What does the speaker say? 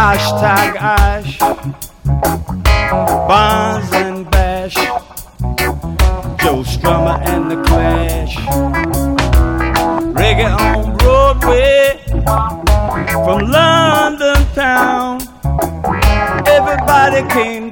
Hashtag Ash, Bonds and Bash, Joe Strummer and the Clash, reggae on Broadway, from London town. Everybody came